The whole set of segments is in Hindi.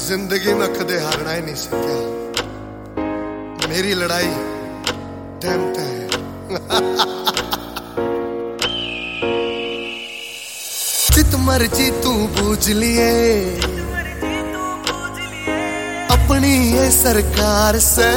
जिंदगी में कदे हारना ही नहीं सकिया। मेरी लड़ाई टाइम पे है। जित मर्जी तू पूछ लिए अपनी ये सरकार से,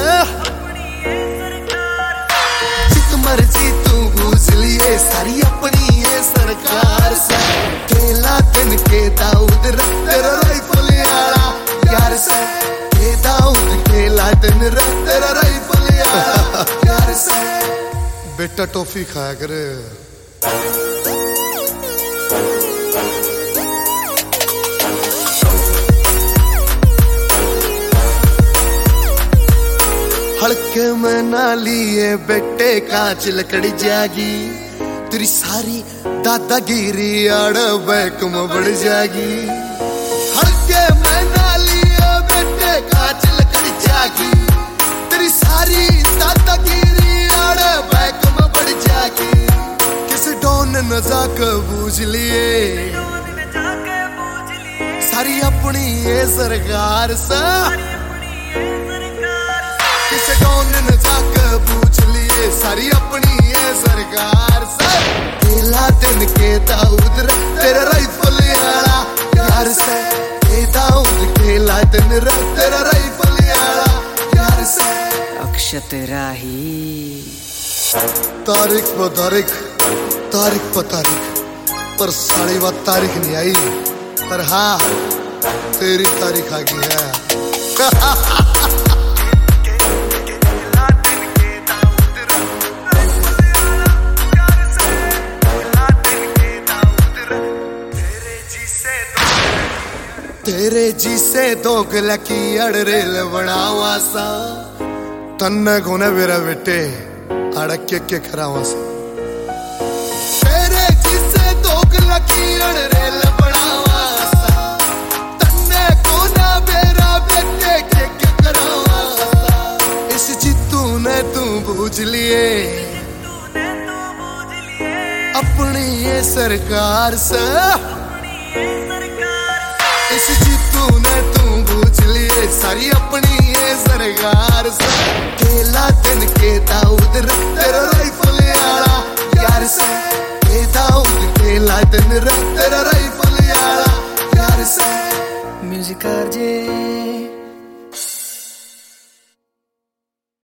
जित मर्जी तू पूछ लिए सारी अपनी ये सरकार से। खेला दिन के दाऊद तेरा राइफल यारा यार से, के दाऊद खेला दिन तेरा राइफल यारा यार से। बेटा टॉफी खाया करे। हल्के में ना लिए बेटे कांच लकड़ी जागी, तेरी सारी दादागिरी आड़ बैक में बढ़ जागी। हल्के में ना लिए बेटे कांच लकड़ी जागी, तेरी सारी दादागिरी आड़ बैक में बढ़ जागी। किस डॉन न जाकर पूछ लिए सारी अपनी ये सरकार से, किसे डॉन न जाकर पूछ लिए सारी अपनी ये सरकार से। खेला दिन के दाऊद तेरा राइफल यारा यार से, के दाऊद खेला दिन तेरा राइफल यारा यार से। अक्षत राही तारीख पर तारीख, तारीख पर तारीख, पर सारी बात तारीख नहीं आई। पर हाँ तेरी तारीख आ गई है। तेरे जी से दोगला की अड़रेल बनावा सा, तन्ने कोने मेरा बेटे अड़के के खरावा सा। तेरे जी से दोगला की अड़रेल बनावा सा, तन्ने कोना मेरा बेटे के खरावा सा। इस जितू ने तू बूझ लिए अपनी ये सरकार से, इस जीतू ने तू पूछ लिए सारी अपनी ये सरकार से। खेला दिन के दाऊद